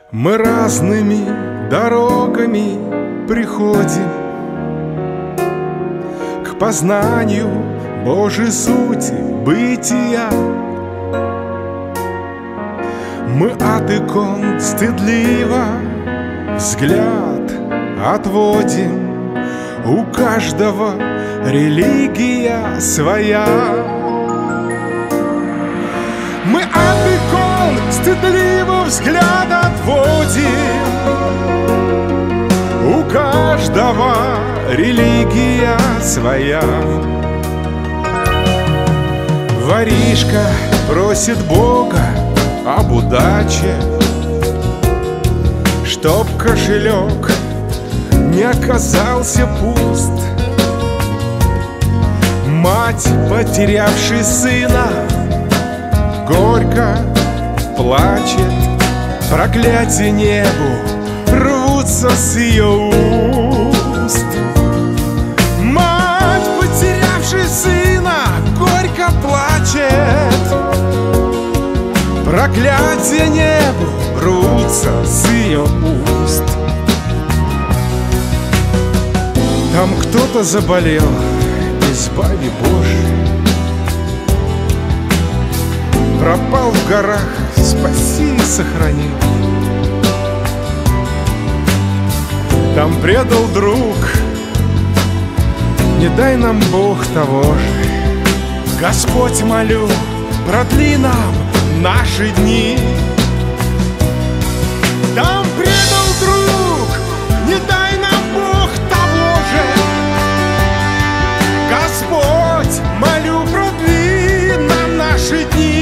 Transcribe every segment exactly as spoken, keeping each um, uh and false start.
Мы разными дорогами приходим к познанию Божьей сути бытия. Мы от икон стыдливо взгляд отводим, у каждого религия своя. Мы от икон стыдливо взгляд отводим, у каждого религия своя. Воришка просит Бога об удаче, чтоб кошелек не оказался пуст. Мать, потерявшая сына, горько плачет, проклятие небу рвутся с ее уст. Мать, потерявшая сына, горько плачет, проклятие небу рвутся с ее уст. Там кто-то заболел, избави Боже, пропал в горах, спаси и сохрани. Там предал друг, не дай нам Бог того же. Господь, молю, продли нам наши дни. Там предал друг, не дай нам Бог того же. Господь, молю, продли нам наши дни.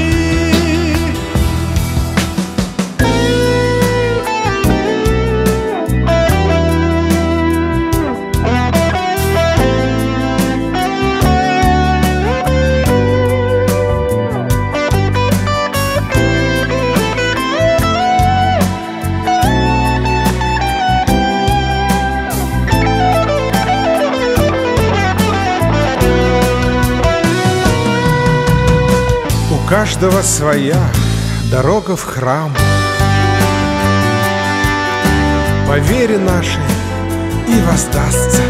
У каждого своя дорога в храм, по вере нашей и воздастся.